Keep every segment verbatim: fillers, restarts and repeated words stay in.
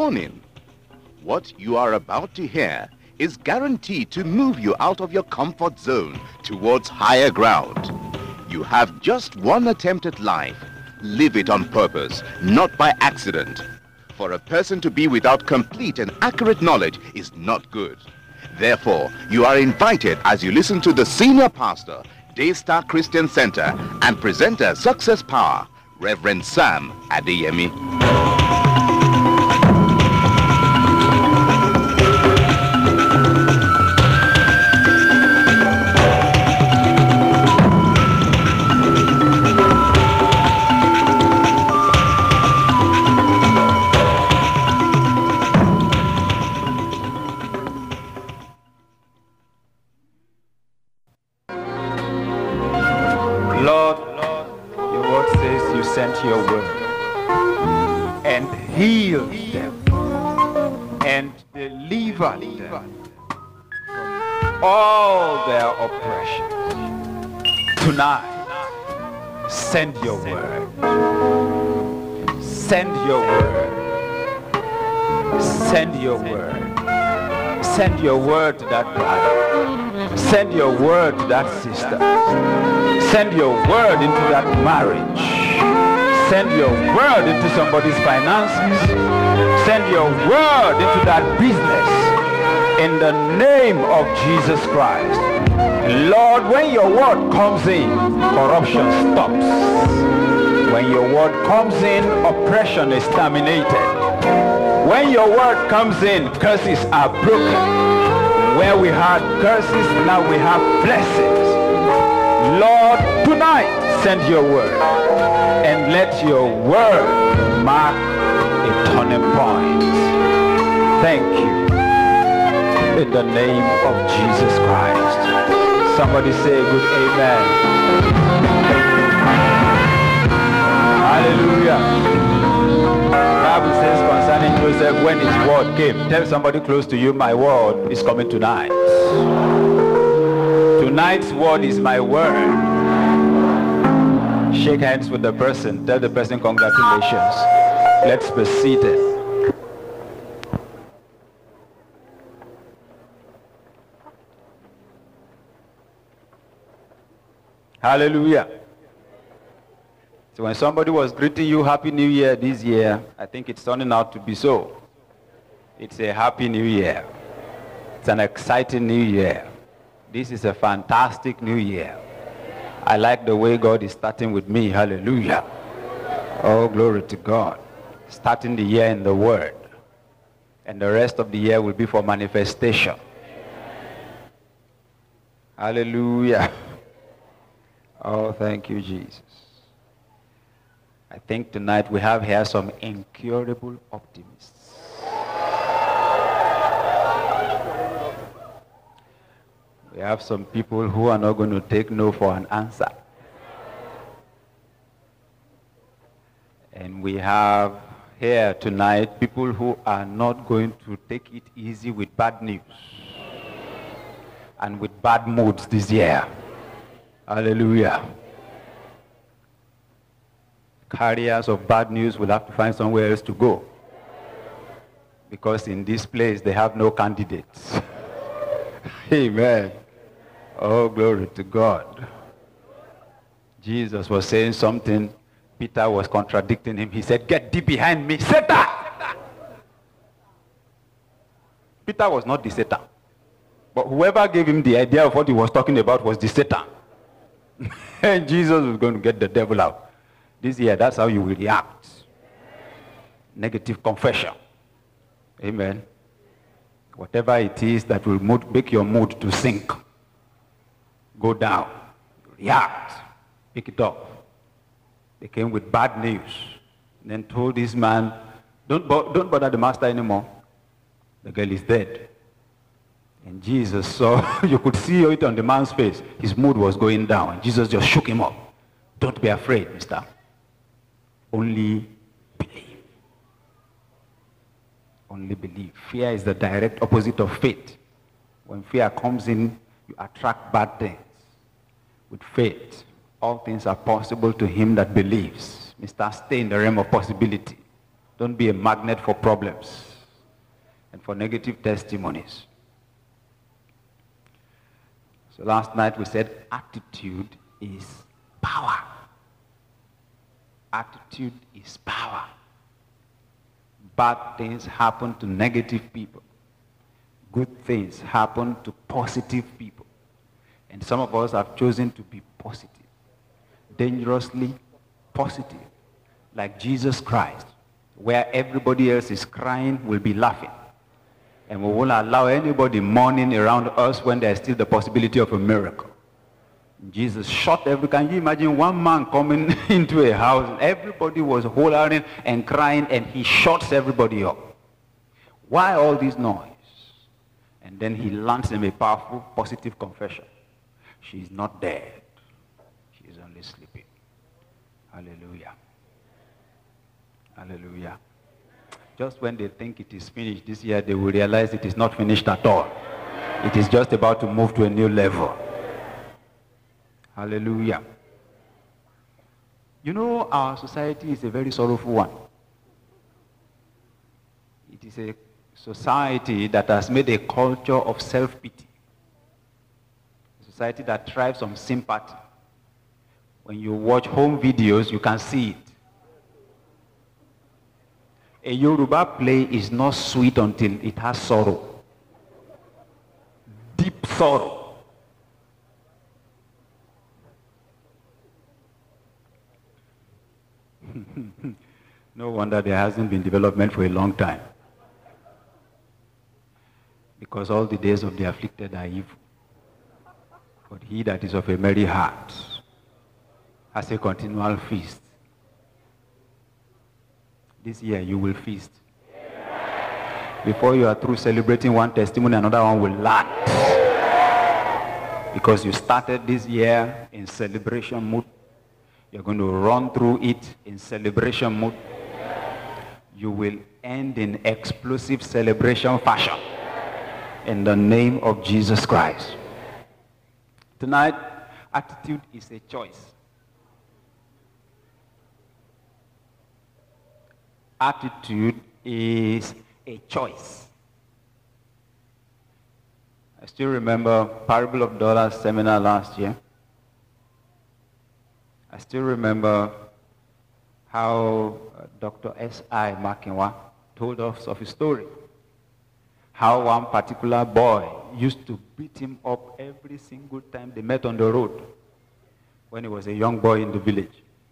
Warning! What you are about to hear is guaranteed to move you out of your comfort zone towards higher ground. You have just one attempt at life. Live it on purpose, not by accident. For a person to be without complete and accurate knowledge is not good. Therefore, you are invited as you listen to the senior pastor, Daystar Christian Center, and presenter Success Power, Reverend Sam Adeyemi. Your word and heal them and deliver them from all their oppressions. Tonight, send your word. Send your word. Send your word. Send your word to that brother. Send your word to that sister. Send your word into that marriage. Send your word into somebody's finances. Send your word into that business. In the name of Jesus Christ. Lord, when your word comes in, corruption stops. When your word comes in, oppression is terminated. When your word comes in, curses are broken. Where we had curses, now we have blessings. Lord, tonight, send your word. And let your word mark a turning point. Thank you. In the name of Jesus Christ. Somebody say a good amen. Hallelujah. The Bible says concerning Joseph, when his word came, tell somebody close to you, my word is coming tonight. Tonight's word is my word. Shake hands with the person. Tell the person congratulations. Let's be seated. Hallelujah. So when somebody was greeting you Happy New Year this year, I think it's turning out to be so. It's a Happy New Year. It's an exciting New Year. This is a fantastic New Year. I like the way God is starting with me. Hallelujah. Oh, glory to God. Starting the year in the Word. And the rest of the year will be for manifestation. Hallelujah. Oh, thank you, Jesus. I think tonight we have here some incurable optimists. We have some people who are not going to take no for an answer. And we have here tonight people who are not going to take it easy with bad news and with bad moods this year. Hallelujah. Carriers of bad news will have to find somewhere else to go, because in this place they have no candidates. Amen. Oh, glory to God. Jesus was saying something. Peter was contradicting him. He said, "Get thee behind me, Satan." Peter was not the Satan. But whoever gave him the idea of what he was talking about was the Satan. And Jesus was going to get the devil out. This year, that's how you will react. Negative confession. Amen. Whatever it is that will mood, make your mood to sink. Go down, react, pick it up. They came with bad news, and then told this man, don't, bo don't bother the master anymore. The girl is dead. And Jesus saw, you could see it on the man's face. His mood was going down, and Jesus just shook him up. Don't be afraid, mister. Only believe. Only believe. Fear is the direct opposite of faith. When fear comes in, you attract bad things. With faith, all things are possible to him that believes. Mister Stay in the realm of possibility. Don't be a magnet for problems. for negative testimonies. So last night we said attitude is power. Attitude is power. Bad things happen to negative people. Good things happen to positive people. And some of us have chosen to be positive. Dangerously positive. Like Jesus Christ. Where everybody else is crying, we'll be laughing. And we won't allow anybody mourning around us when there's still the possibility of a miracle. Jesus shot every, can you imagine one man coming into a house, everybody was hollering and crying, and he shuts everybody up. Why all this noise? And then he lands in a powerful, positive confession. She's not dead. She's only sleeping. Hallelujah. Hallelujah. Just when they think it is finished this year, they will realize it is not finished at all. It is just about to move to a new level. Hallelujah. You know, our society is a very sorrowful one. It is a society that has made a culture of self-pity. A society that thrives on sympathy. When you watch home videos, you can see it. A Yoruba play is not sweet until it has sorrow. Deep sorrow. No wonder there hasn't been development for a long time. Because all the days of the afflicted are evil. But he that is of a merry heart has a continual feast. This year you will feast. Before you are through celebrating one testimony, another one will land. Because you started this year in celebration mood. You're going to run through it in celebration mood. You will end in explosive celebration fashion. In the name of Jesus Christ. Tonight, attitude is a choice. Attitude is a choice. I still remember Parable of Dollars seminar last year. I still remember how uh, Doctor S I Makinwa told us of his story. How one particular boy used to beat him up every single time they met on the road when he was a young boy in the village.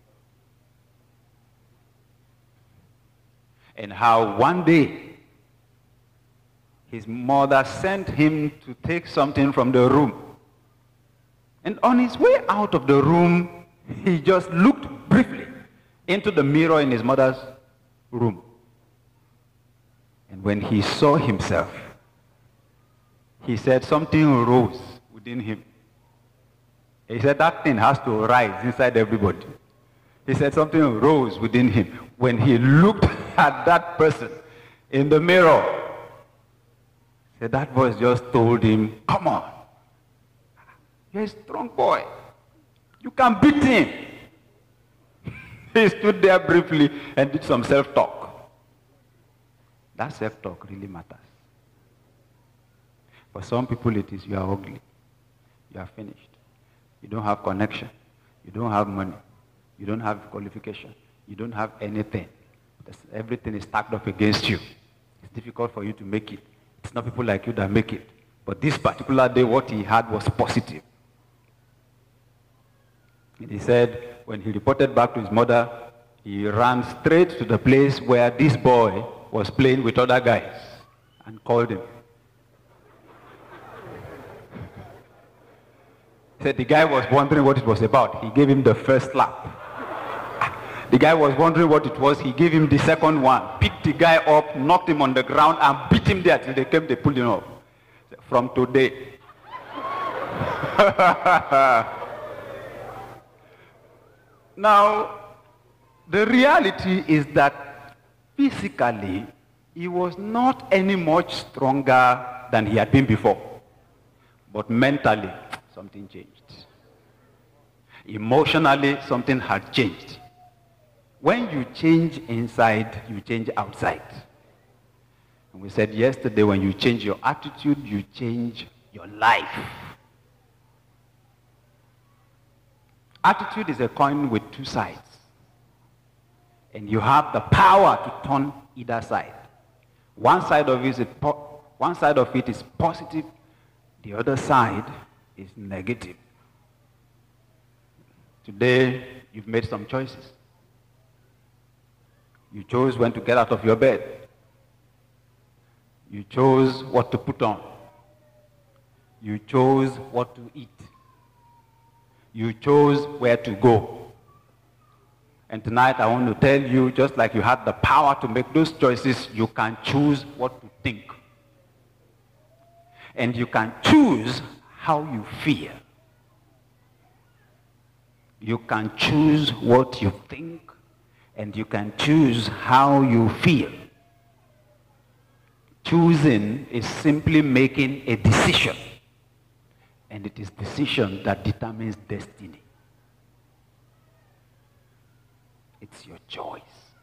And how one day his mother sent him to take something from the room. And on his way out of the room, he just looked briefly into the mirror in his mother's room. And when he saw himself, he said something rose within him. He said that thing has to rise inside everybody. He said something rose within him. When he looked at that person in the mirror, he said that voice just told him, come on, you're a strong boy. You can beat him. He stood there briefly and did some self-talk. That self-talk really matters. For some people it is, you are ugly. You are finished. You don't have connection. You don't have money. You don't have qualification. You don't have anything. Everything is stacked up against you. It's difficult for you to make it. It's not people like you that make it. But this particular day, what he had was positive. And he said, when he reported back to his mother, he ran straight to the place where this boy was playing with other guys and called him. He said the guy was wondering what it was about. He gave him the first slap. The guy was wondering what it was. He gave him the second one. Picked the guy up, knocked him on the ground, and beat him there till they came, they pulled him off. From today. Now, the reality is that physically, he was not any much stronger than he had been before. But mentally, something changed. Emotionally, something had changed. When you change inside, you change outside. And we said yesterday, when you change your attitude, you change your life. Attitude is a coin with two sides. And you have the power to turn either side. One side of it is, po- one side of it is positive, the other side is negative. Today, you've made some choices. You chose when to get out of your bed. You chose what to put on. You chose what to eat. You chose where to go. And tonight I want to tell you, just like you had the power to make those choices, you can choose what to think. And you can choose how you feel. You can choose what you think, and you can choose how you feel. Choosing is simply making a decision. And it is decision that determines destiny. It's your choice.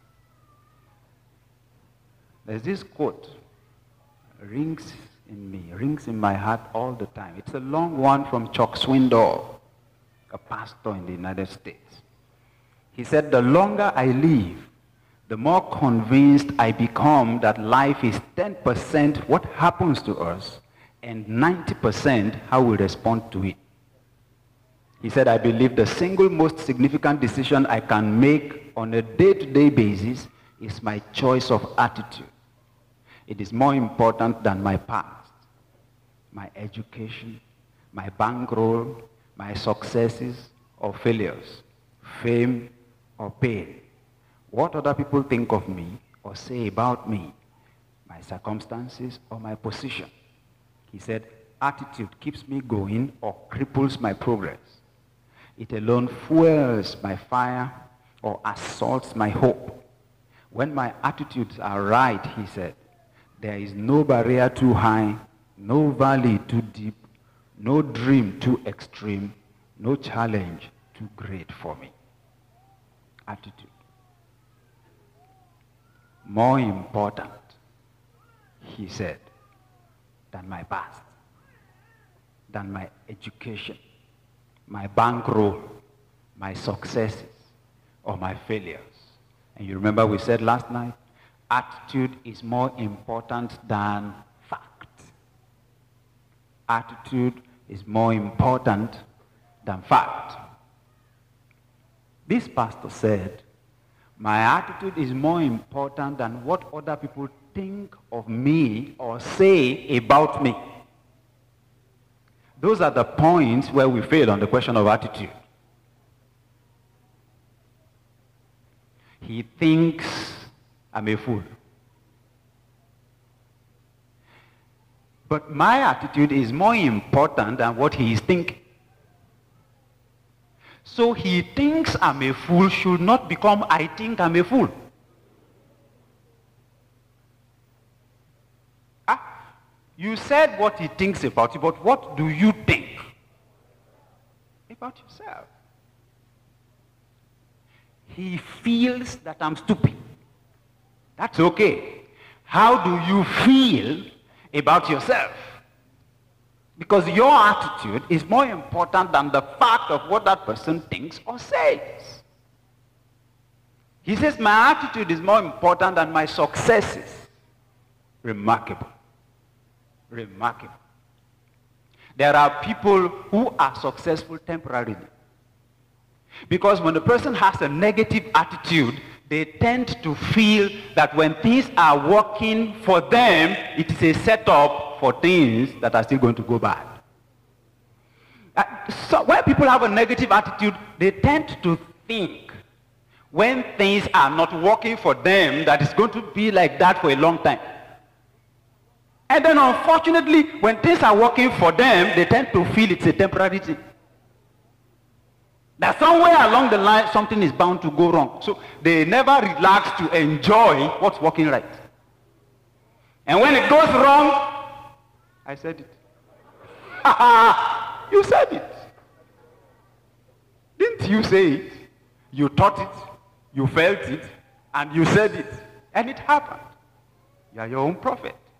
There's this quote, rings in me, rings in my heart all the time. It's a long one from Chuck Swindoll, a pastor in the United States. He said, the longer I live, the more convinced I become that life is ten percent what happens to us and ninety percent how we respond to it. He said, I believe the single most significant decision I can make on a day-to-day basis is my choice of attitude. It is more important than my past, my education, my bankroll, my successes or failures, fame or pain, what other people think of me or say about me, my circumstances or my position. He said, attitude keeps me going or cripples my progress. It alone fuels my fire or assaults my hope. When my attitudes are right, he said, there is no barrier too high, no valley too deep, no dream too extreme, no challenge too great for me. Attitude. More important, he said, than my past, than my education, my bankroll, my successes, or my failures. And you remember we said last night, attitude is more important than fact. Attitude is more important than fact. This pastor said, my attitude is more important than what other people think of me or say about me. Those are the points where we fail on the question of attitude. He thinks I'm a fool. But my attitude is more important than what he is thinking. So he thinks I'm a fool should not become I think I'm a fool. Ah, you said what he thinks about you, but what do you think about yourself? He feels that I'm stupid. That's okay. How do you feel about yourself? Because your attitude is more important than the fact of what that person thinks or says. He says, my attitude is more important than my successes. Remarkable. Remarkable. There are people who are successful temporarily. Because when a person has a negative attitude, they tend to feel that when things are working for them, it is a setup for things that are still going to go bad. Uh, so when people have a negative attitude, they tend to think when things are not working for them, that it's going to be like that for a long time. And then unfortunately, when things are working for them, they tend to feel it's a temporary thing. That somewhere along the line, something is bound to go wrong. So they never relax to enjoy what's working right. And when it goes wrong, I said it. You said it. Didn't you say it? You thought it, you felt it, and you said it. And it happened. You are your own prophet.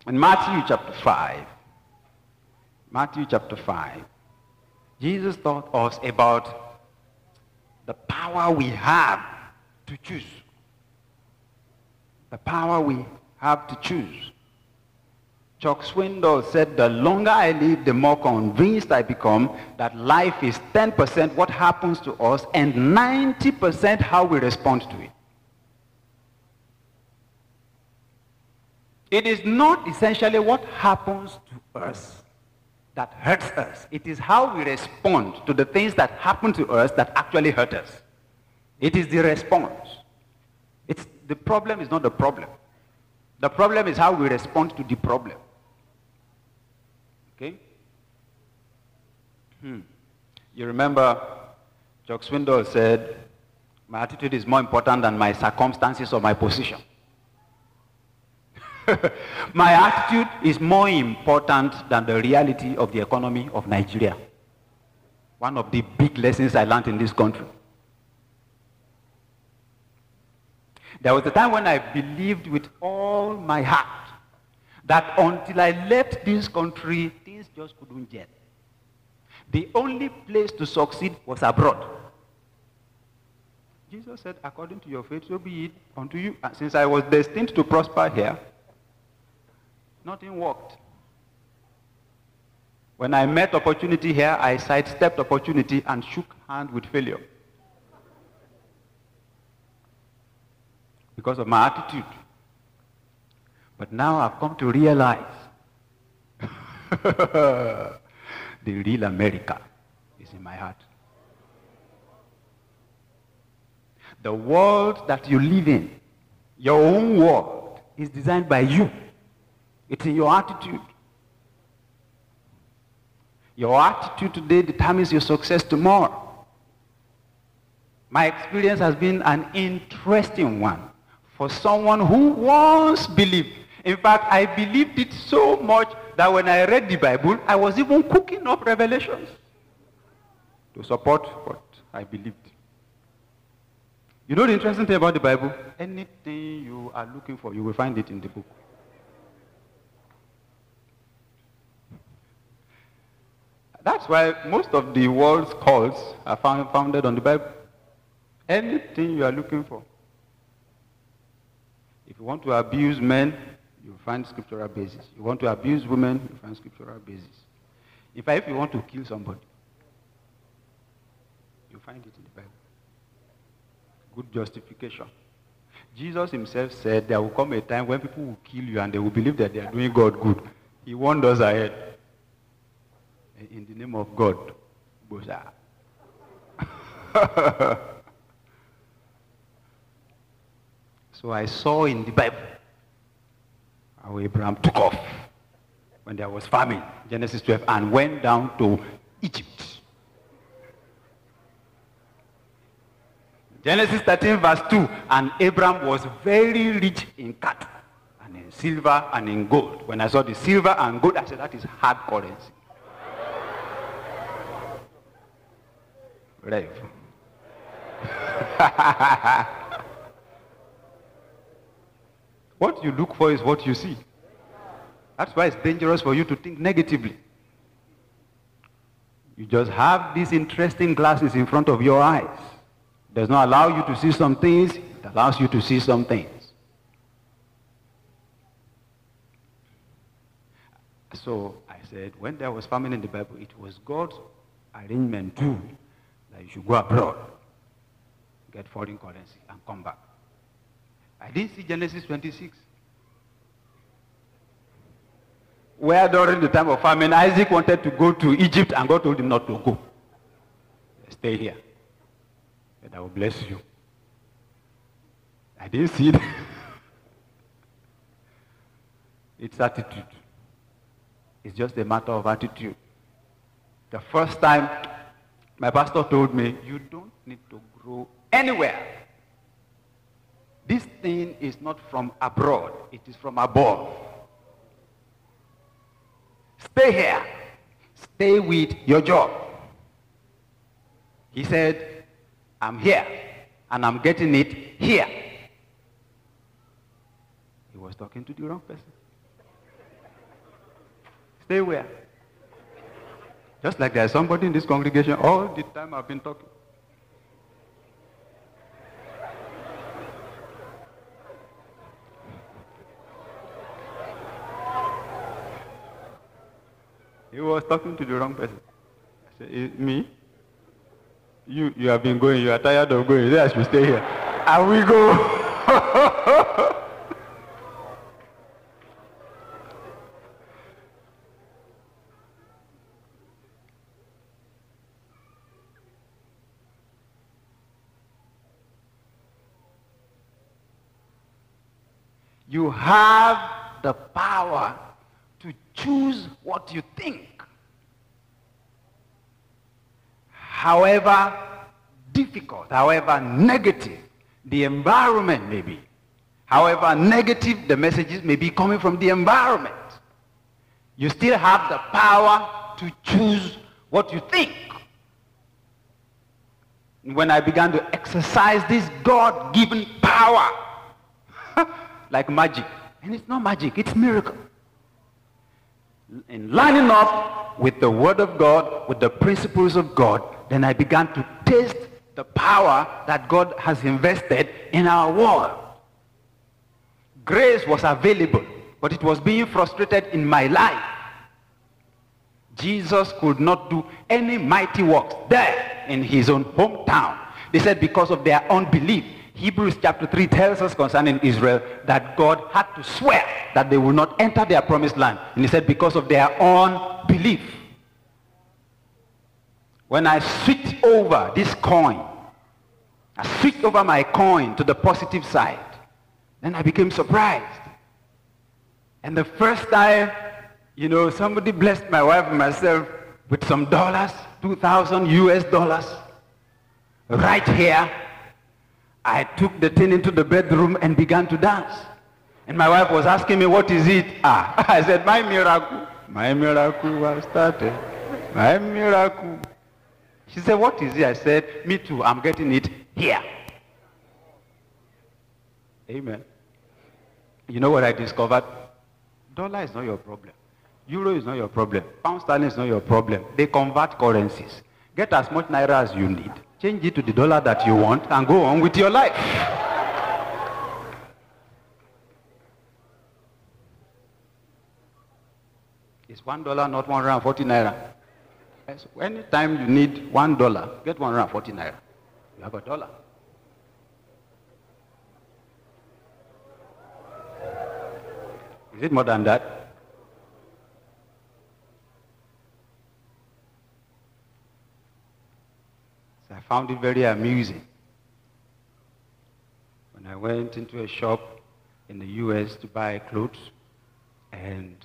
In Matthew chapter five, Matthew chapter five, Jesus taught us about the power we have to choose. The power we have to choose. Chuck Swindoll said, the longer I live, the more convinced I become that life is ten percent what happens to us and ninety percent how we respond to it. It is not essentially what happens to us that hurts us. It is how we respond to the things that happen to us that actually hurt us. It is the response. It's, the problem is not the problem. The problem is how we respond to the problem. Okay? Hmm. You remember Chuck Swindoll said, my attitude is more important than my circumstances or my position. My attitude is more important than the reality of the economy of Nigeria. One of the big lessons I learned in this country. There was a time when I believed with all my heart that until I left this country, things just couldn't get. The only place to succeed was abroad. Jesus said, according to your faith, so be it unto you. And since I was destined to prosper here, nothing worked. When I met opportunity here, I sidestepped opportunity and shook hands with failure. Because of my attitude. But now I've come to realize the real America is in my heart. The world that you live in, your own world, is designed by you. It's in your attitude. Your attitude today determines your success tomorrow. My experience has been an interesting one for someone who once believed. In fact, I believed it so much that when I read the Bible, I was even cooking up revelations to support what I believed. You know the interesting thing about the Bible? Anything you are looking for, you will find it in the book. That's why most of the world's cults are found, founded on the Bible. Anything you are looking for. If you want to abuse men, you find scriptural basis. You want to abuse women, you find scriptural basis. In fact, if you want to kill somebody, you find it in the Bible. Good justification. Jesus himself said there will come a time when people will kill you and they will believe that they are doing God good. He warned us ahead. In the name of God. Boza. So I saw in the Bible how Abraham took off when there was famine, Genesis twelve, and went down to Egypt. Genesis thirteen verse two, and Abraham was very rich in cattle, and in silver and in gold. When I saw the silver and gold, I said that is hard currency. Rev. What you look for is what you see. That's why it's dangerous for you to think negatively. You just have these interesting glasses in front of your eyes. It does not allow you to see some things, it allows you to see some things. So I said, when there was famine in the Bible, it was God's arrangement too, that you should go abroad, get foreign currency, and come back. I didn't see Genesis twenty-six. Where during the time of famine, Isaac wanted to go to Egypt and God told him not to go. Stay here. And I will bless you. I didn't see it. It's attitude. It's just a matter of attitude. The first time my pastor told me, you don't need to grow anywhere. This thing is not from abroad, it is from above. Stay here. Stay with your job. He said, I'm here, and I'm getting it here. He was talking to the wrong person. Stay where? Just like there's somebody in this congregation all the time I've been talking. He was talking to the wrong person. I said, "Eh, me? You, you have been going, you are tired of going. There, I should stay here." And we go. You have the power to choose what you think. However difficult, however negative the environment may be, however negative the messages may be coming from the environment, you still have the power to choose what you think. When I began to exercise this God-given power, like magic, and it's not magic, it's miracle. In lining up with the Word of God, with the principles of God, then I began to taste the power that God has invested in our world. Grace was available, but it was being frustrated in my life. Jesus could not do any mighty works there in his own hometown. They said because of their unbelief. Hebrews chapter three tells us concerning Israel that God had to swear that they will not enter their promised land. And he said because of their unbelief. When I switched over this coin, I switched over my coin to the positive side, then I became surprised. And the first time, you know, somebody blessed my wife and myself with some dollars, two thousand U S dollars, right here. I took the thing into the bedroom and began to dance. And my wife was asking me, what is it? Ah, I said, my miracle. My miracle was started. My miracle. She said, what is it? I said, me too, I'm getting it here. Amen. You know what I discovered? Dollar is not your problem. Euro is not your problem. Pound sterling is not your problem. They convert currencies. Get as much naira as you need. Change it to the dollar that you want and go on with your life. It's one dollar, not one hundred forty naira. Yes, anytime you need one dollar, get one hundred forty naira. You have a dollar. Is it more than that? I found it very amusing. When I went into a shop in the U S to buy clothes, and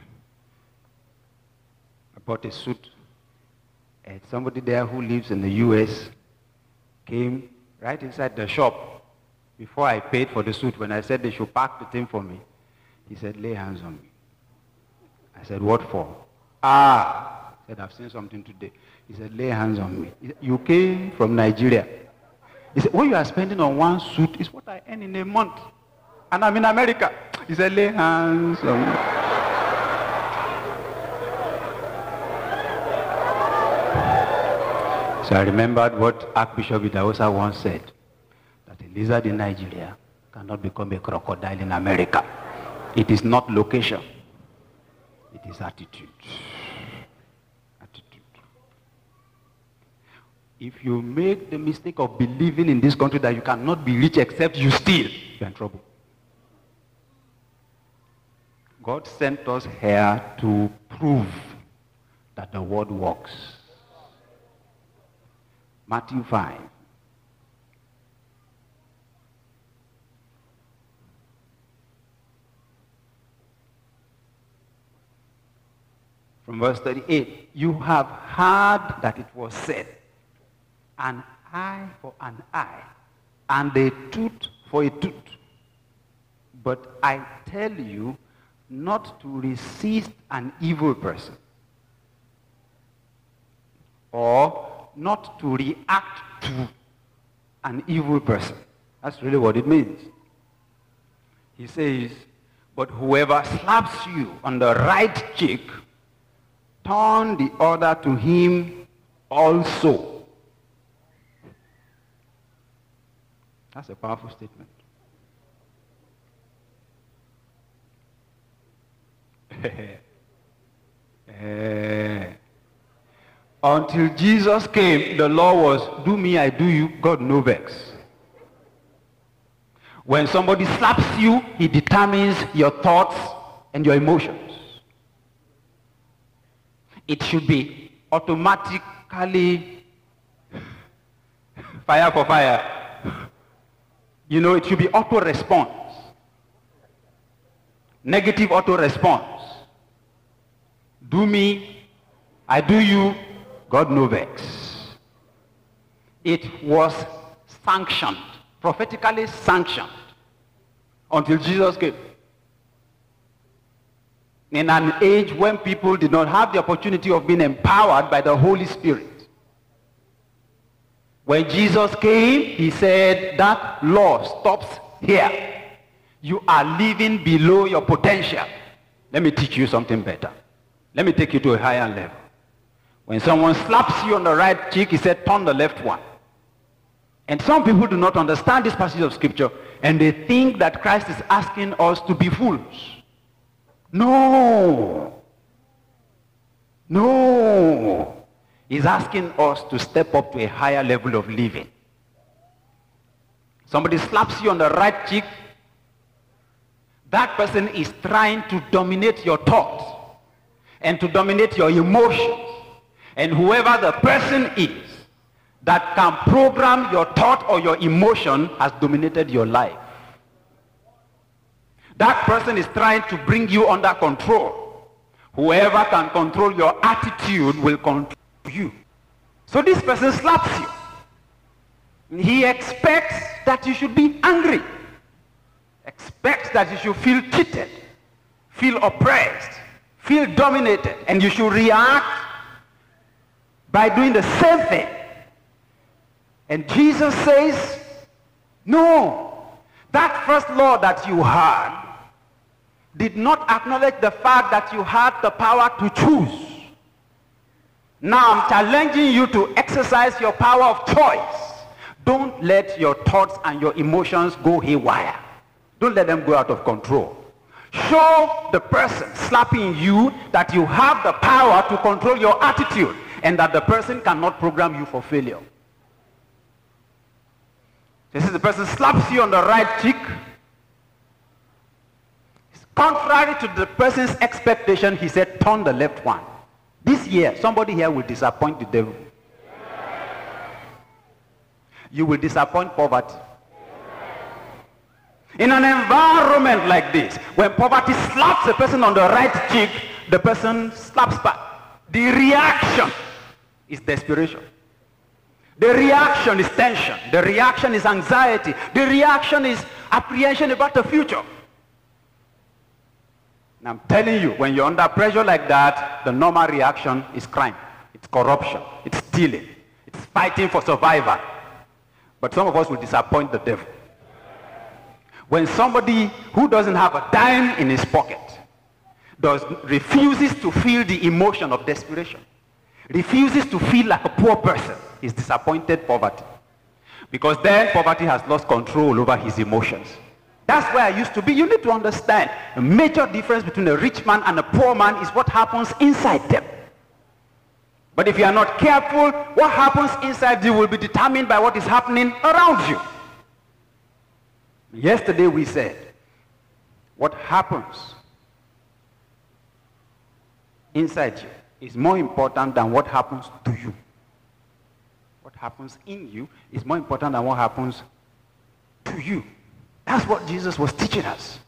I bought a suit, and somebody there who lives in the U S came right inside the shop before I paid for the suit. When I said they should pack the thing for me, he said, lay hands on me. I said, what for? Ah, he said, I've seen something today. He said, lay hands on me. He said, you came from Nigeria. He said, what you are spending on one suit is what I earn in a month. And I'm in America. He said, lay hands on me. So I remembered what Archbishop Idahosa once said, that a lizard in Nigeria cannot become a crocodile in America. It is not location. It is attitude. If you make the mistake of believing in this country that you cannot be rich except you steal, you're in trouble. God sent us here to prove that the word works. Matthew five. From verse thirty-eight, you have heard that it was said, an eye for an eye, and a tooth for a tooth. But I tell you not to resist an evil person, or not to react to an evil person. That's really what it means. He says, but whoever slaps you on the right cheek, turn the other to him also. That's a powerful statement. uh, until Jesus came, the law was, do me, I do you, God no vex. When somebody slaps you, he determines your thoughts and your emotions. It should be automatically fire for fire. You know, it should be auto-response. Negative auto-response. Do me, I do you, God no vex. It was sanctioned, prophetically sanctioned, until Jesus came. In an age when people did not have the opportunity of being empowered by the Holy Spirit. When Jesus came, he said, that law stops here. You are living below your potential. Let me teach you something better. Let me take you to a higher level. When someone slaps you on the right cheek, he said, turn the left one. And some people do not understand this passage of scripture, and they think that Christ is asking us to be fools. No. No. He's asking us to step up to a higher level of living. Somebody slaps you on the right cheek, that person is trying to dominate your thoughts and to dominate your emotions. And whoever the person is that can program your thought or your emotion has dominated your life. That person is trying to bring you under control. Whoever can control your attitude will control you. So this person slaps you. He expects that you should be angry. Expects that you should feel cheated, feel oppressed, feel dominated, and you should react by doing the same thing. And Jesus says, no, that first law that you had did not acknowledge the fact that you had the power to choose. Now I'm challenging you to exercise your power of choice. Don't let your thoughts and your emotions go haywire. Don't let them go out of control. Show the person slapping you that you have the power to control your attitude and that the person cannot program you for failure. This is the person slaps you on the right cheek. Contrary to the person's expectation, he said, turn the left one. This year, somebody here will disappoint the devil. You will disappoint poverty. In an environment like this, when poverty slaps a person on the right cheek, the person slaps back. The reaction is desperation. The reaction is tension. The reaction is anxiety. The reaction is apprehension about the future. And I'm telling you, when you're under pressure like that, the normal reaction is crime. It's corruption. It's stealing. It's fighting for survival. But some of us will disappoint the devil. When somebody who doesn't have a dime in his pocket does, refuses to feel the emotion of desperation, refuses to feel like a poor person, is disappointed poverty. Because then poverty has lost control over his emotions. That's where I used to be. You need to understand a major difference between a rich man and a poor man is what happens inside them. But if you are not careful, what happens inside you will be determined by what is happening around you. Yesterday we said, what happens inside you is more important than what happens to you. What happens in you is more important than what happens to you. That's what Jesus was teaching us.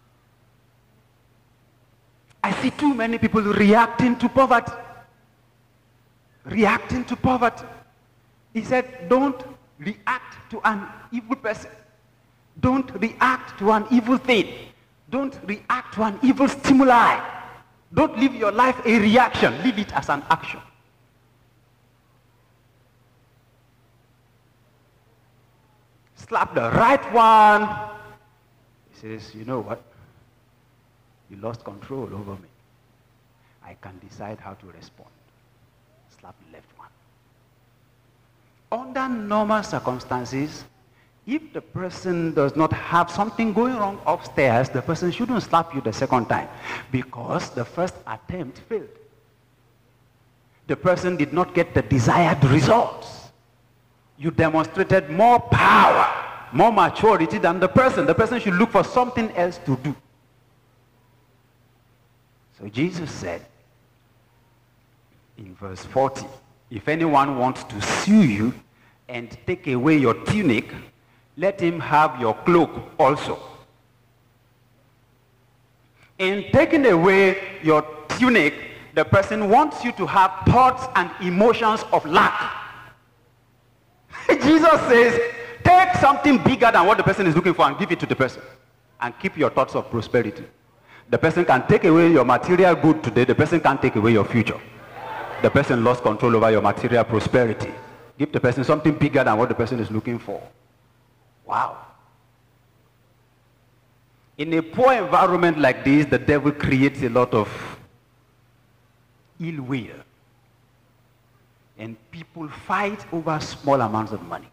I see too many people reacting to poverty. Reacting to poverty. He said, don't react to an evil person. Don't react to an evil thing. Don't react to an evil stimuli. Don't live your life a reaction. Live it as an action. Slap the right one. He says, you know what? You lost control over me. I can decide how to respond. Slap the left one. Under normal circumstances, if the person does not have something going wrong upstairs, the person shouldn't slap you the second time because the first attempt failed. The person did not get the desired results. You demonstrated more power, more maturity than the person. The person should look for something else to do. So Jesus said in verse forty, if anyone wants to sue you and take away your tunic, let him have your cloak also. In taking away your tunic, the person wants you to have thoughts and emotions of lack. Jesus says, take something bigger than what the person is looking for and give it to the person. And keep your thoughts of prosperity. The person can take away your material good today. The person can't take away your future. The person lost control over your material prosperity. Give the person something bigger than what the person is looking for. Wow. In a poor environment like this, the devil creates a lot of ill will. And people fight over small amounts of money.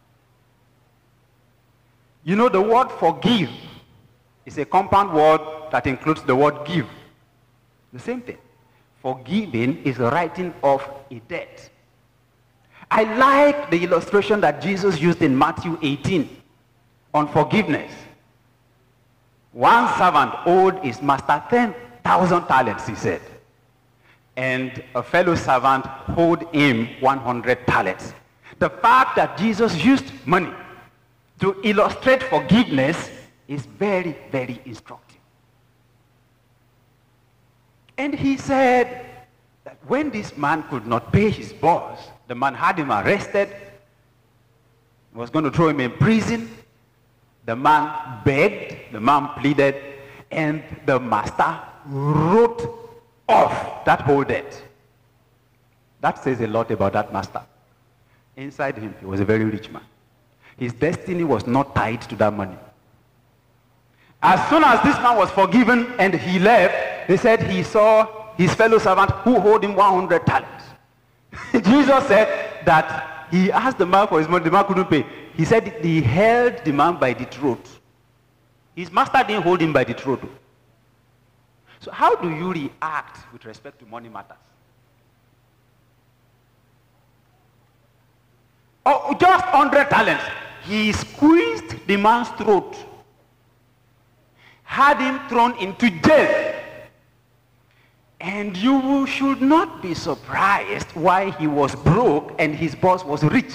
You know, the word forgive is a compound word that includes the word give. The same thing. Forgiving is writing off a debt. I like the illustration that Jesus used in Matthew eighteen on forgiveness. One servant owed his master ten thousand talents, he said. And a fellow servant owed him one hundred talents. The fact that Jesus used money to illustrate forgiveness is very, very instructive. And he said that when this man could not pay his boss, the man had him arrested, was going to throw him in prison. The man begged, the man pleaded, and the master wrote off that whole debt. That says a lot about that master. Inside him, he was a very rich man. His destiny was not tied to that money. As soon as this man was forgiven and he left, they said he saw his fellow servant who owed him one hundred talents. Jesus said that he asked the man for his money, the man couldn't pay. He said he held the man by the throat. His master didn't hold him by the throat. So how do you react with respect to money matters? Oh, just one hundred talents. He squeezed the man's throat, had him thrown into jail. And you should not be surprised why he was broke and his boss was rich.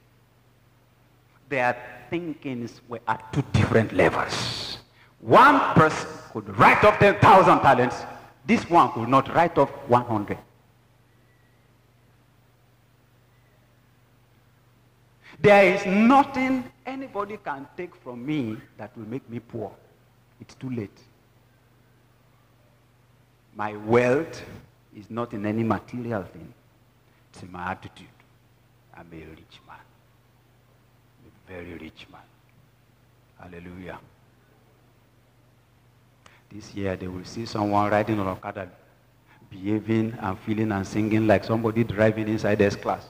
Their thinkings were at two different levels. One person could write off ten thousand talents. This one could not write off one hundred. There is nothing anybody can take from me that will make me poor. It's too late. My wealth is not in any material thing. It's in my attitude. I'm a rich man. A very rich man. Hallelujah. This year they will see someone riding on Okada, behaving and feeling and singing like somebody driving inside S class.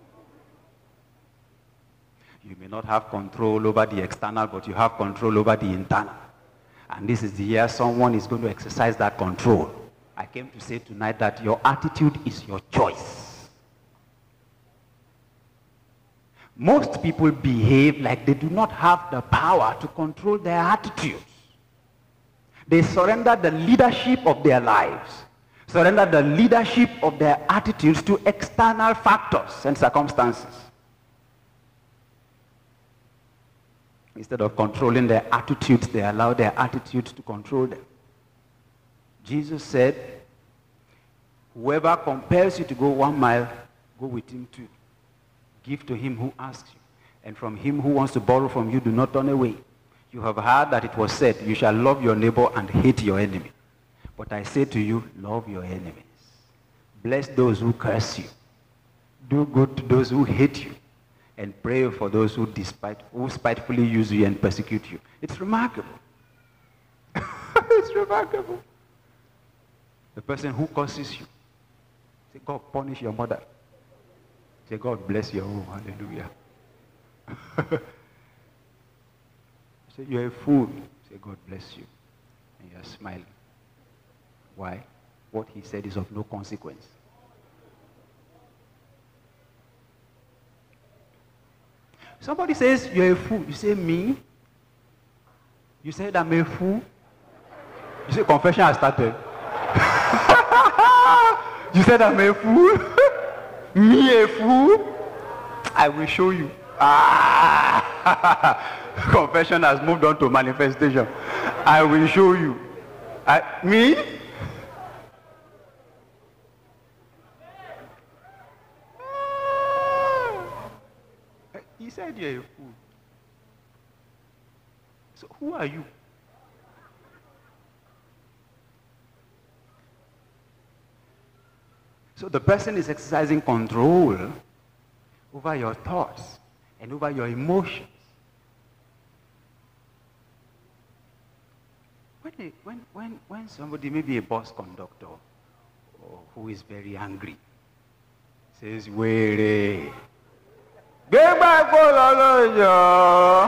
You may not have control over the external, but you have control over the internal. And this is the year someone is going to exercise that control. I came to say tonight that your attitude is your choice. Most people behave like they do not have the power to control their attitudes. They surrender the leadership of their lives, surrender the leadership of their attitudes to external factors and circumstances. Instead of controlling their attitudes, they allow their attitudes to control them. Jesus said, whoever compels you to go one mile, go with him too. Give to him who asks you. And from him who wants to borrow from you, do not turn away. You have heard that it was said, you shall love your neighbor and hate your enemy. But I say to you, love your enemies. Bless those who curse you. Do good to those who hate you. And pray for those who, despite, who spitefully use you and persecute you. It's remarkable. It's remarkable. The person who curses you, Say, God punish your mother. Say, God bless your home. Hallelujah. Say, you're a fool. Say, God bless you. And you're smiling. Why? What he said is of no consequence. Somebody says, you're a fool. You say, me? You said I'm a fool? You say, confession has started. You said I'm a fool? Me a fool? I will show you. Ah! Confession has moved on to manifestation. I will show you. I, me? He said you're a fool. So who are you? So the person is exercising control over your thoughts and over your emotions. When, a, when, when, when somebody, maybe a bus conductor, or who is very angry, says, "Wait, get back, go,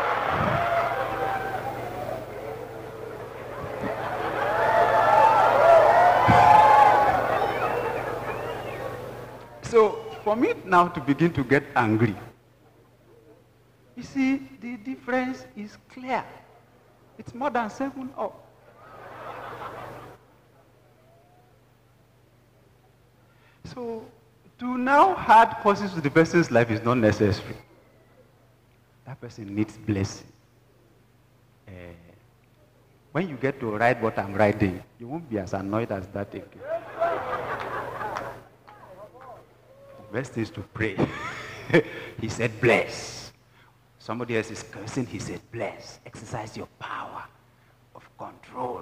So, for me now to begin to get angry, you see, the difference is clear. It's more than seven up. So, to now add causes to the person's life is not necessary. That person needs blessing. Uh, when you get to write what I'm writing, you won't be as annoyed as that again. The best is to pray. He said, bless. Somebody else is cursing, he said, bless. Exercise your power of control.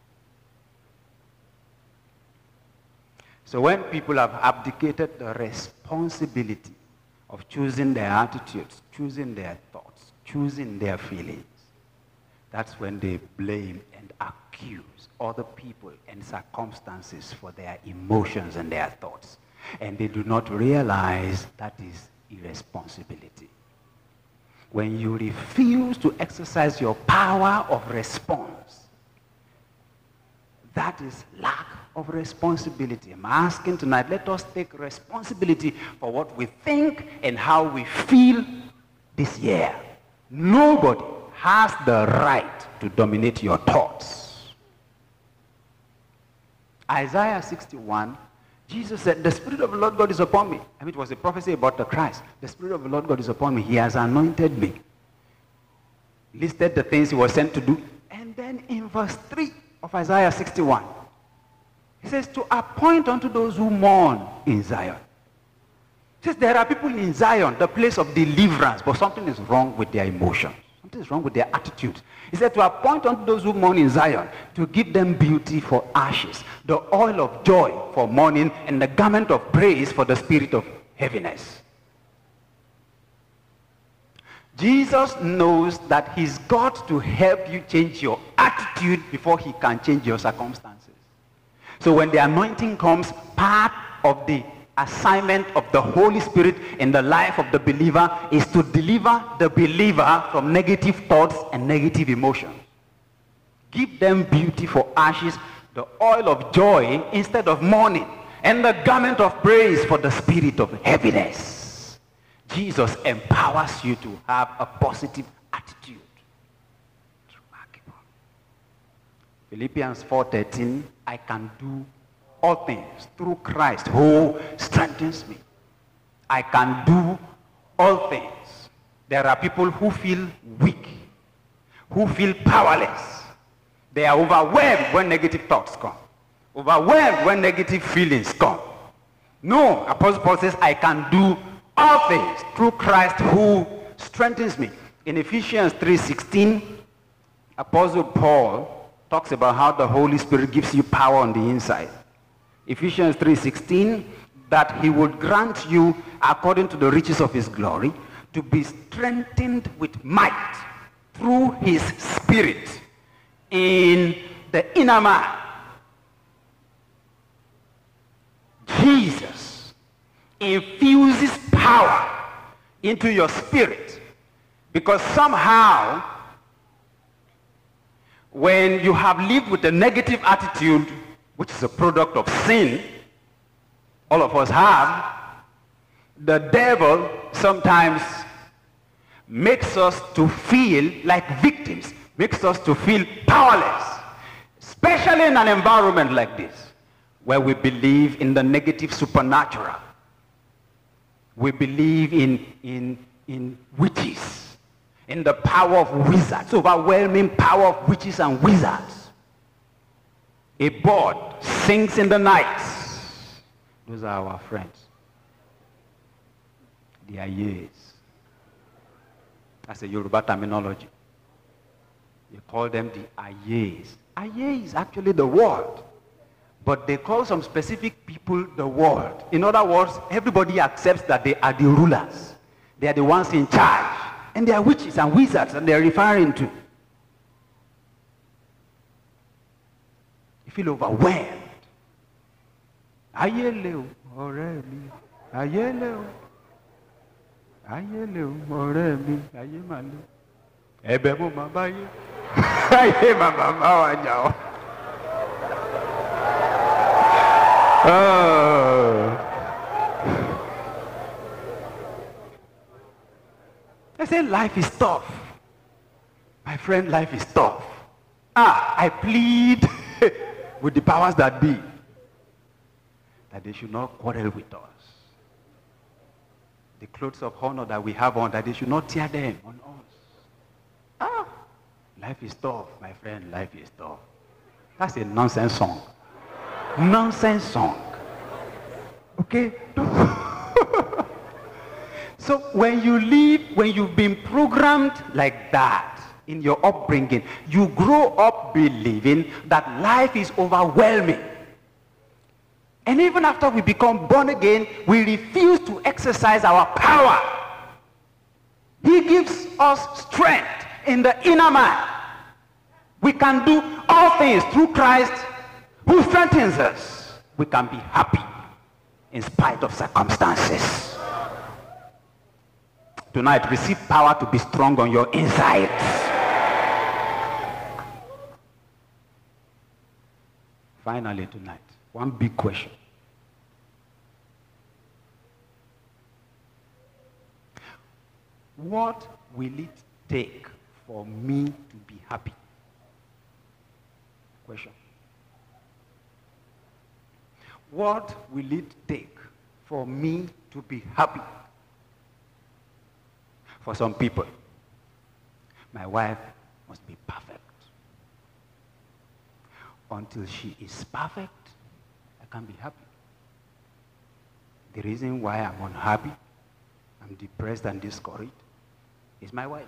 So when people have abdicated the responsibility of choosing their attitudes, choosing their thoughts, choosing their feelings, that's when they blame and accuse other people and circumstances for their emotions and their thoughts. And they do not realize that is irresponsibility. When you refuse to exercise your power of response, that is lack of responsibility. I'm asking tonight, let us take responsibility for what we think and how we feel this year. Nobody has the right to dominate your thoughts. Isaiah sixty-one, Jesus said, the Spirit of the Lord God is upon me. I mean, it was a prophecy about the Christ. The Spirit of the Lord God is upon me. He has anointed me. Listed the things he was sent to do. And then in verse three of Isaiah sixty-one, he says, to appoint unto those who mourn in Zion. He says, there are people in Zion, the place of deliverance, but something is wrong with their emotions. Something is wrong with their attitudes. He said, to appoint unto those who mourn in Zion, to give them beauty for ashes, the oil of joy for mourning, and the garment of praise for the spirit of heaviness. Jesus knows that he's got to help you change your attitude before he can change your circumstances. So when the anointing comes, part of the assignment of the Holy Spirit in the life of the believer is to deliver the believer from negative thoughts and negative emotions. Give them beauty for ashes, the oil of joy instead of mourning, and the garment of praise for the spirit of heaviness. Jesus empowers you to have a positive attitude. It's remarkable. Philippians four thirteen, I can do all things through Christ who strengthens me. I can do all things. There are people who feel weak, who feel powerless. They are overwhelmed when negative thoughts come, overwhelmed when negative feelings come. No, Apostle Paul says, I can do all things through Christ who strengthens me. In Ephesians three sixteen, Apostle Paul talks about how the Holy Spirit gives you power on the inside. Ephesians three sixteen, that he would grant you, according to the riches of his glory, to be strengthened with might through his Spirit in the inner man. Jesus infuses power into your spirit, because somehow when you have lived with a negative attitude, which is a product of sin, all of us have, the devil sometimes makes us to feel like victims, makes us to feel powerless, especially in an environment like this, where we believe in the negative supernatural. We believe in, in, in witches, in the power of wizards, overwhelming power of witches and wizards. A bird sings in the night. Those are our friends. The ayes. That's a Yoruba terminology. They call them the ayes. Aye is actually the word, but they call some specific people the world. In other words, everybody accepts that they are the rulers. They are the ones in charge. And they are witches and wizards that they are referring to. You feel overwhelmed. Ayele o, ọ̀rẹ́ mi. Ayele o. Ayele o, ọ̀rẹ́ mi. Aye ma le. Ẹ̀bẹ̀ mo ma bá yé. Aye ma ma ma wa jà o. I say life is tough. My friend, life is tough. Ah, I plead with the powers that be that they should not quarrel with us. The clothes of honor that we have on, that they should not tear them on us. Ah, life is tough, my friend, life is tough. That's a nonsense song. Nonsense song. Okay? So when you live, when you've been programmed like that in your upbringing, you grow up believing that life is overwhelming. And even after we become born again, we refuse to exercise our power. He gives us strength in the inner man. We can do all things through Christ who strengthens us. We can be happy in spite of circumstances. Tonight, receive power to be strong on your insides. Finally tonight, one big question. What will it take for me to be happy? Question. What will it take for me to be happy? For some people, my wife must be perfect. Until she is perfect, I can't be happy. The reason why I'm unhappy, I'm depressed and discouraged, is my wife.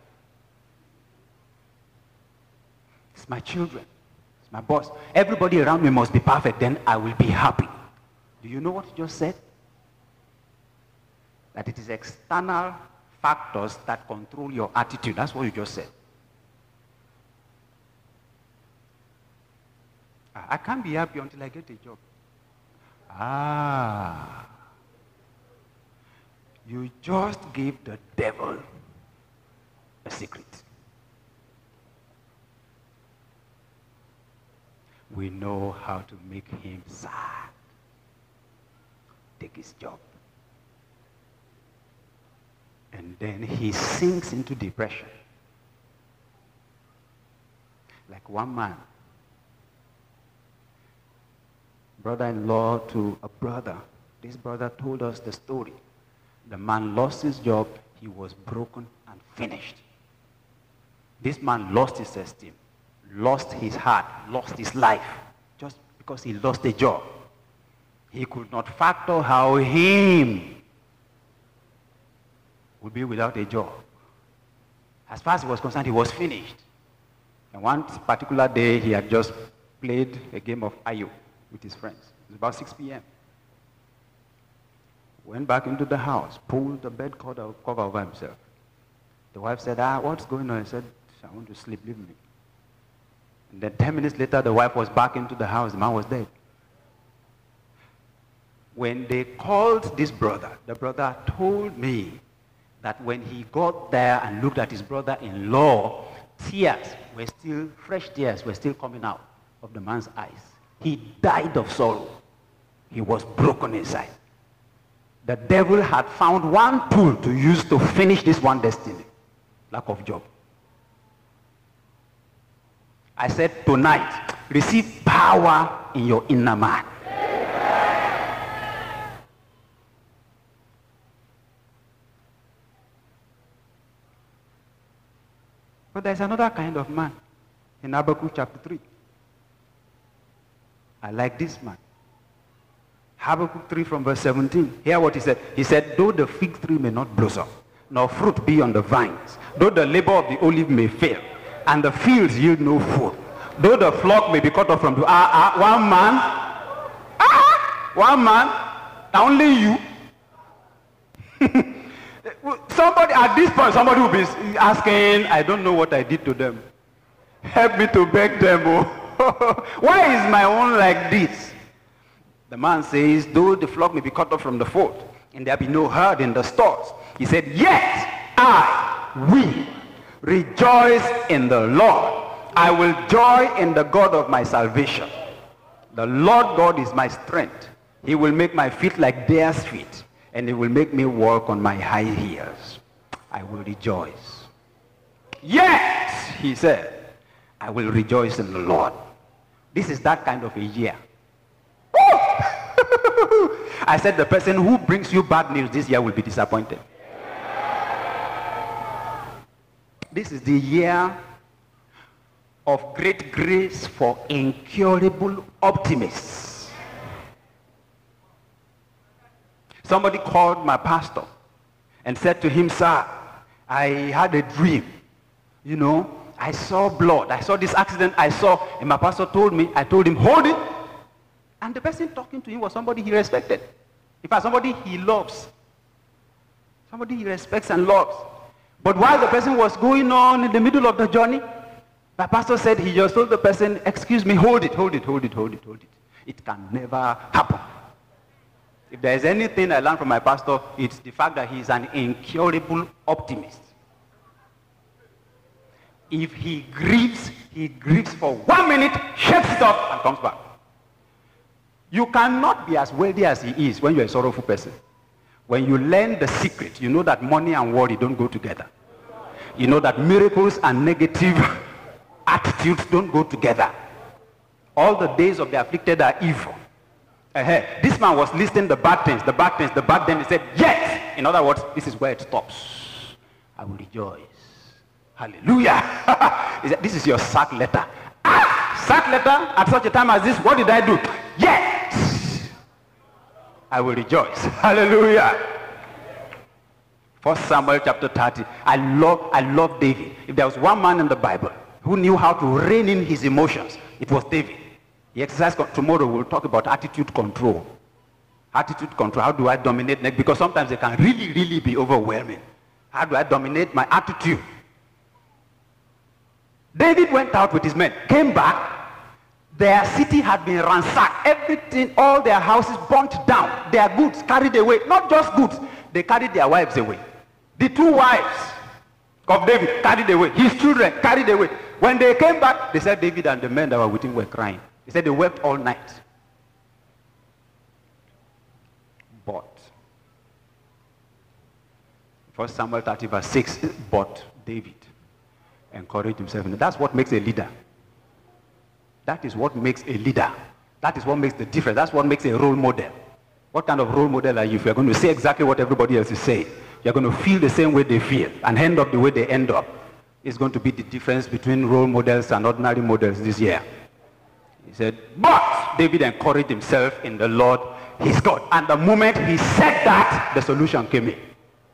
It's my children. It's my boss. Everybody around me must be perfect, then I will be happy. Do you know what you just said? That it is external factors that control your attitude. That's what you just said. I can't be happy until I get a job. Ah. You just gave the devil a secret. We know how to make him sad. Take his job. And then he sinks into depression. Like one man, brother-in-law to a brother. This brother told us the story. The man lost his job, he was broken and finished. This man lost his esteem, lost his heart, lost his life, just because he lost a job. He could not factor how him would be without a job. As far as he was concerned, he was finished. And one particular day, he had just played a game of Ayo with his friends. It was about six p m Went back into the house, pulled the bed cover over himself. The wife said, ah, what's going on? He said, I want to sleep, leave me. And then ten minutes later, the wife was back into the house. The man was dead. When they called this brother, the brother told me that when he got there and looked at his brother-in-law, tears were still, fresh tears were still coming out of the man's eyes. He died of sorrow. He was broken inside. The devil had found one tool to use to finish this one destiny. Lack of job. I said, tonight, receive power in your inner man. But there's another kind of man in Habakkuk chapter three. I like this man. Habakkuk three from verse seventeen. Hear what he said. He said, though the fig tree may not blossom, nor fruit be on the vines, though the labor of the olive may fail, and the fields yield no food, though the flock may be cut off from the... Ah, ah, one man, ah, one man, only you. Somebody, at this point, somebody will be asking, I don't know what I did to them. Help me to beg them. Oh. Why is my own like this? The man says, though the flock may be cut off from the fold, and there be no herd in the stalls, he said, yet I will rejoice in the Lord. I will joy in the God of my salvation. The Lord God is my strength. He will make my feet like deer's feet, and he will make me walk on my high heels. I will rejoice. Yet, he said, I will rejoice in the Lord. This is that kind of a year. I said the person who brings you bad news this year will be disappointed. This is the year of great grace for incurable optimists. Somebody called my pastor and said to him, sir, I had a dream. You know, I saw blood. I saw this accident I saw. And my pastor told me, I told him, hold it. And the person talking to him was somebody he respected. In fact, somebody he loves. Somebody he respects and loves. But while the person was going on in the middle of the journey, my pastor said he just told the person, excuse me, hold it, hold it, hold it, hold it, hold it. It can never happen. If there is anything I learned from my pastor, it's the fact that he is an incurable optimist. If he grieves, he grieves for one minute, shakes it off, and comes back. You cannot be as wealthy as he is when you're a sorrowful person. When you learn the secret, you know that money and worry don't go together. You know that miracles and negative attitudes don't go together. All the days of the afflicted are evil. Uh-huh. This man was listing the bad things, the bad things, the bad things. He said, yes! In other words, this is where it stops. I will rejoice. Hallelujah. He said, this is your sack letter. Ah! Sack letter at such a time as this, what did I do? Yes! I will rejoice. Hallelujah. First Samuel chapter thirty. I love, I love David. If there was one man in the Bible who knew how to rein in his emotions, it was David. The exercise tomorrow we'll talk about attitude control. Attitude control. How do I dominate next? Because sometimes it can really, really be overwhelming. How do I dominate my attitude? David went out with his men, came back. Their city had been ransacked. Everything, all their houses burnt down. Their goods carried away. Not just goods. They carried their wives away. The two wives of David carried away. His children carried away. When they came back, they said David and the men that were with him were crying. He said they wept all night. But, First Samuel thirty verse six, but David encouraged himself. And that's what makes a leader. That is what makes a leader. That is what makes the difference. That's what makes a role model. What kind of role model are you? If you're going to say exactly what everybody else is saying, you're going to feel the same way they feel and end up the way they end up. It's going to be the difference between role models and ordinary models this year. He said, but David encouraged himself in the Lord his God. And the moment he said that, the solution came in.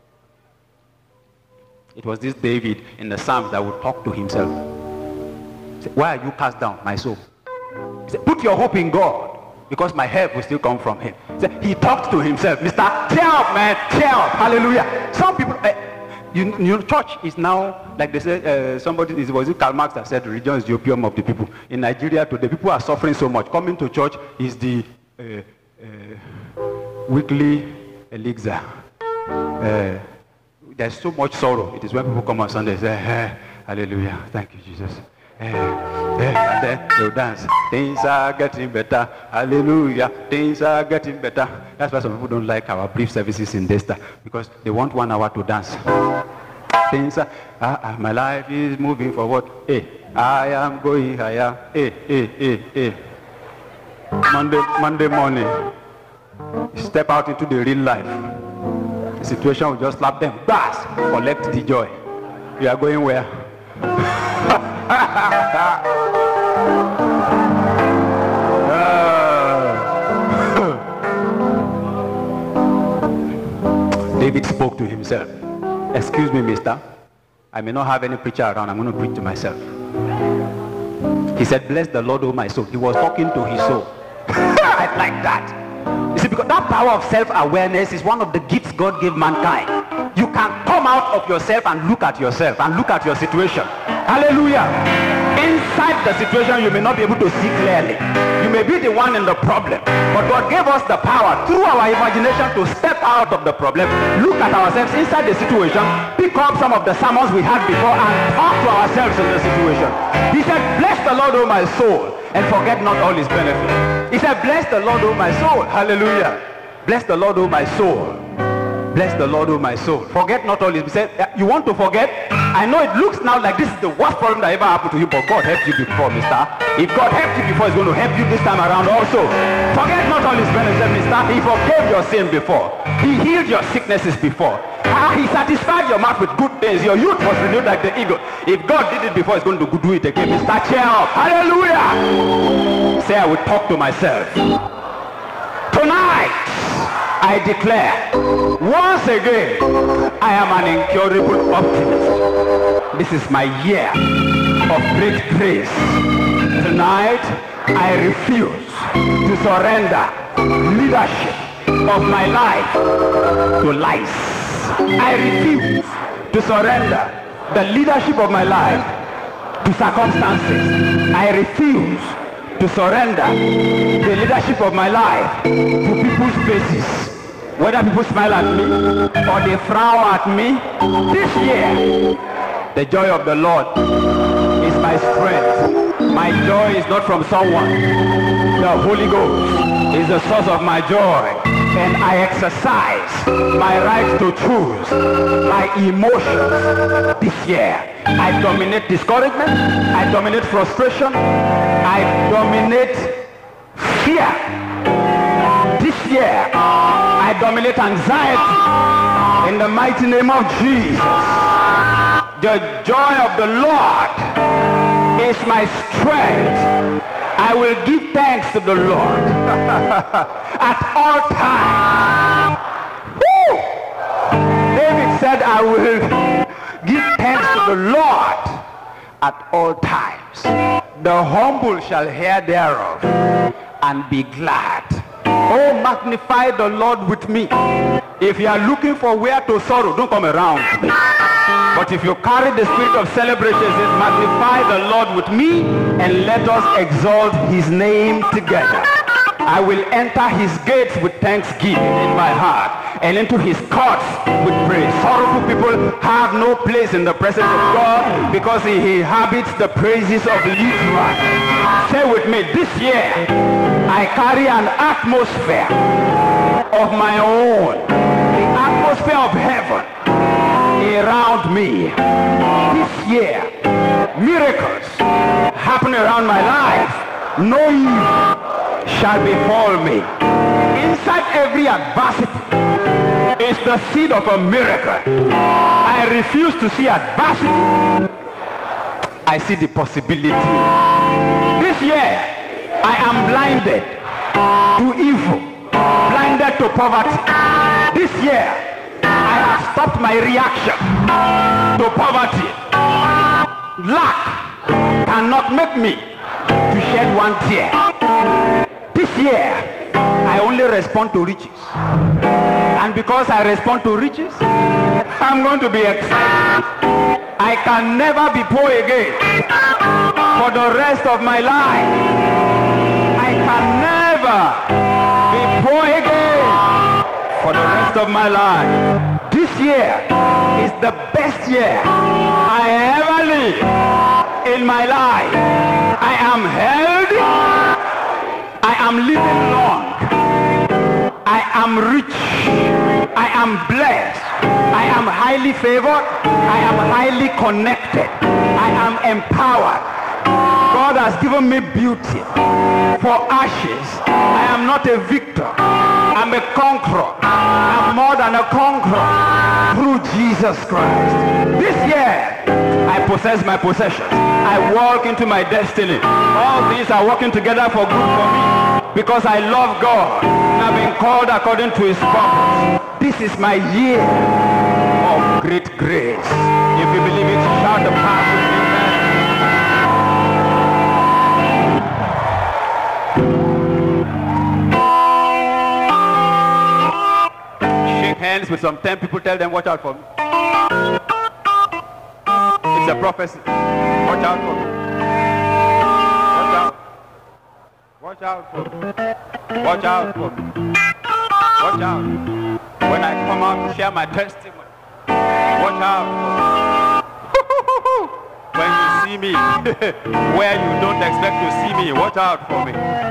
It was this David in the Psalms that would talk to himself. He said, why are you cast down, my soul? He said, put your hope in God, because my help will still come from him. He said, he talked to himself. Mister Cheer up, man, cheer up. Hallelujah. Some people, uh, you, you know, church is now, like they said, uh, somebody, it was it Karl Marx that said, religion is the opium of the people. In Nigeria today, people are suffering so much. Coming to church is the, uh, uh, weekly elixir. Uh, there's so much sorrow. It is when people come on Sunday and say, hey, hallelujah, thank you, Jesus. Hey, hey, and then they'll dance. Things are getting better. Hallelujah. Things are getting better. That's why some people don't like our brief services in Desta, because they want one hour to dance. Things are, ah, ah, my life is moving forward. Hey, I am going higher. Hey, hey, hey, hey. Monday, Monday morning, step out into the real life. The situation will just slap them. Bass, collect the joy. You are going where? David spoke to himself. Excuse me, mister. I may not have any preacher around. I'm going to preach to myself. He said, bless the Lord, O my soul. He was talking to his soul. I like that. You see, because that power of self-awareness is one of the gifts God gave mankind. You can come out of yourself and look at yourself and look at your situation. Hallelujah. Inside the situation, you may not be able to see clearly. You may be the one in the problem. But God gave us the power through our imagination to step out of the problem, look at ourselves inside the situation, pick up some of the sermons we had before and talk to ourselves in the situation. He said, bless the Lord, O my soul, and forget not all his benefits. He said, bless the Lord, O my soul. Hallelujah. Bless the Lord, O my soul. Bless the Lord, O my soul. Forget not all his. He said, you want to forget? I know it looks now like this is the worst problem that ever happened to you, but God helped you before, mister. If God helped you before, he's going to help you this time around also. Forget not all his benefits, mister. He forgave your sin before. He healed your sicknesses before. Ah, he satisfied your mouth with good things. Your youth was renewed like the eagle. If God did it before, he's going to do it again. Mister Cheer up. Hallelujah. Say, I will talk to myself. Tonight, I declare, once again, I am an incurable optimist. This is my year of great grace. Tonight, I refuse to surrender leadership of my life to lies. I refuse to surrender the leadership of my life to circumstances. I refuse to surrender the leadership of my life to people's faces. Whether people smile at me or they frown at me, this year, the joy of the Lord is my strength. My joy is not from someone. The Holy Ghost is the source of my joy. And I exercise my right to choose my emotions this year. I dominate discouragement. I dominate frustration. I dominate fear. This year, I dominate anxiety in the mighty name of Jesus. The joy of the Lord is my strength. I will give thanks to the Lord at all times. Woo! David said, I will give thanks to the Lord at all times. The humble shall hear thereof and be glad. Oh, magnify the Lord with me. If you are looking for where to sorrow, don't come around. But if you carry the spirit of celebration, it says, magnify the Lord with me and let us exalt his name together. I will enter his gates with thanksgiving in my heart and into his courts with praise. Sorrowful people have no place in the presence of God because he inhabits the praises of Israel. Say with me, this year I carry an atmosphere of my own, the atmosphere of heaven around me. This year, miracles happen around my life. No evil shall befall me. Inside every adversity is the seed of a miracle. I refuse to see adversity. I see the possibility. This year, I am blinded to evil, blinded to poverty. This year, I have stopped my reaction to poverty. Lack cannot make me to shed one tear. This year, I only respond to riches. And because I respond to riches, I'm going to be excited. I can never be poor again for the rest of my life. I can never be poor again rest of my life. This year is the best year I ever lived in my life. I am healthy. I am living long. I am rich. I am blessed. I am highly favored. I am highly connected. I am empowered. God has given me beauty for ashes. I am not a victor. I'm a conqueror. I'm more than a conqueror through Jesus Christ. This year, I possess my possessions. I walk into my destiny. All things are working together for good for me because I love God and I've been called according to his purpose. This is my year of great grace. If you believe it, shout the power. Hands with some ten people, tell them watch out for me. It's a prophecy. Watch out for me. Watch out. Watch out for me. Watch out for me. Watch out. When I come out to share my testimony, watch out for me. When you see me where you don't expect to see me, watch out for me.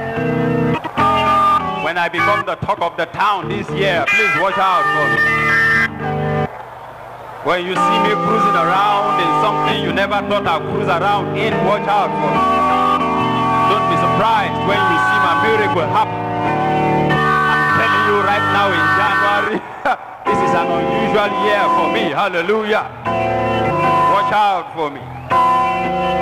When I become the talk of the town this year, please watch out for me. When you see me cruising around in something you never thought I'd cruise around in, watch out for me. Don't be surprised when you see my miracle happen. I'm telling you right now in January, this is an unusual year for me. Hallelujah. Watch out for me.